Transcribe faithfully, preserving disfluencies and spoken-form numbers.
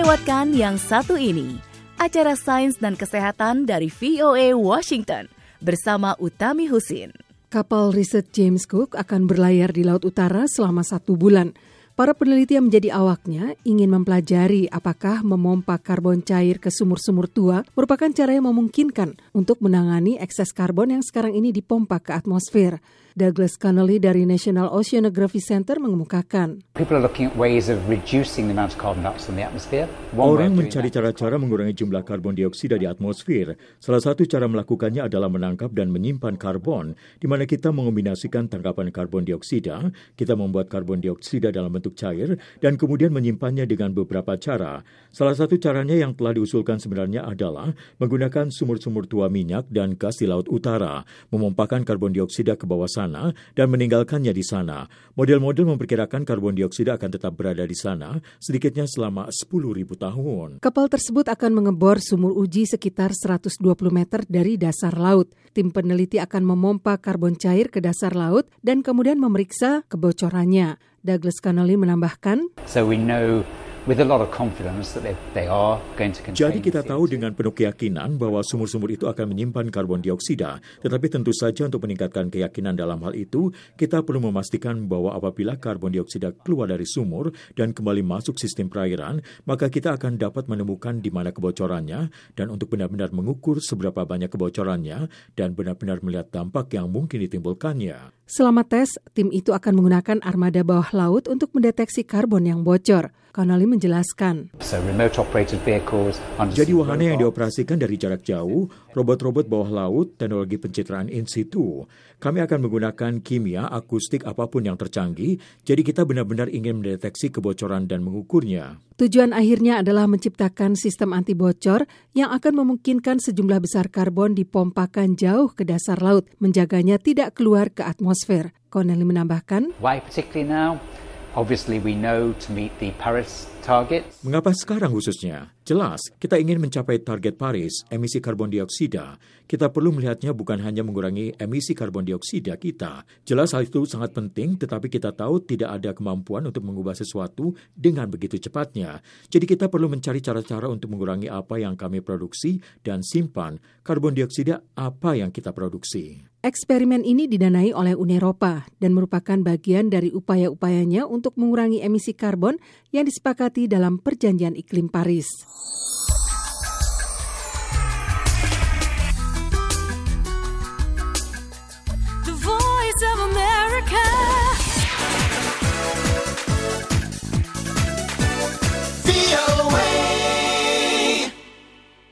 lewatkan yang satu ini, acara sains dan kesehatan dari V O A Washington bersama Utami Husin. Kapal riset James Cook akan berlayar di Laut Utara selama satu bulan. Para peneliti yang menjadi awaknya ingin mempelajari apakah memompa karbon cair ke sumur-sumur tua merupakan cara yang memungkinkan untuk menangani ekses karbon yang sekarang ini dipompa ke atmosfer. Douglas Connolly dari National Oceanography Center mengemukakan, orang mencari cara-cara mengurangi jumlah karbon dioksida di atmosfer. Salah satu cara melakukannya adalah menangkap dan menyimpan karbon, di mana kita mengombinasikan tangkapan karbon dioksida, kita membuat karbon dioksida dalam bentuk cair, dan kemudian menyimpannya dengan beberapa cara. Salah satu caranya yang telah diusulkan sebenarnya adalah menggunakan sumur-sumur tua minyak dan gas di Laut Utara, memompakan karbon dioksida ke bawah sana dan meninggalkannya di sana. Model-model memperkirakan karbon dioksida akan tetap berada di sana sedikitnya selama sepuluh ribu tahun. Kapal tersebut akan mengebor sumur uji sekitar seratus dua puluh meter dari dasar laut. Tim peneliti akan memompa karbon cair ke dasar laut dan kemudian memeriksa kebocorannya. Douglas Connolly menambahkan, So we know with a lot of confidence that they, they are going to contain. Jadi kita tahu dengan penuh keyakinan bahwa sumur-sumur itu akan menyimpan karbon dioksida. Tetapi tentu saja untuk meningkatkan keyakinan dalam hal itu, kita perlu memastikan bahwa apabila karbon dioksida keluar dari sumur dan kembali masuk sistem perairan, maka kita akan dapat menemukan di mana kebocorannya dan untuk benar-benar mengukur seberapa banyak kebocorannya dan benar-benar melihat dampak yang mungkin ditimbulkannya. Selama tes, tim itu akan menggunakan armada bawah laut untuk mendeteksi karbon yang bocor. Connolly menjelaskan. Jadi wahana yang dioperasikan dari jarak jauh, robot-robot bawah laut, teknologi pencitraan in situ. Kami akan menggunakan kimia, akustik, apapun yang tercanggih, jadi kita benar-benar ingin mendeteksi kebocoran dan mengukurnya. Tujuan akhirnya adalah menciptakan sistem anti bocor yang akan memungkinkan sejumlah besar karbon dipompakan jauh ke dasar laut, menjaganya tidak keluar ke atmosfer. Connolly menambahkan, Why particularly now? Obviously we know to meet the Paris targets. Mengapa sekarang khususnya? Jelas, kita ingin mencapai target Paris, emisi karbon dioksida. Kita perlu melihatnya bukan hanya mengurangi emisi karbon dioksida kita. Jelas hal itu sangat penting, tetapi kita tahu tidak ada kemampuan untuk mengubah sesuatu dengan begitu cepatnya. Jadi kita perlu mencari cara-cara untuk mengurangi apa yang kami produksi dan simpan karbon dioksida apa yang kita produksi. Eksperimen ini didanai oleh Uni Eropa dan merupakan bagian dari upaya-upayanya untuk mengurangi emisi karbon yang disepakati dalam Perjanjian Iklim Paris. The Voice of America.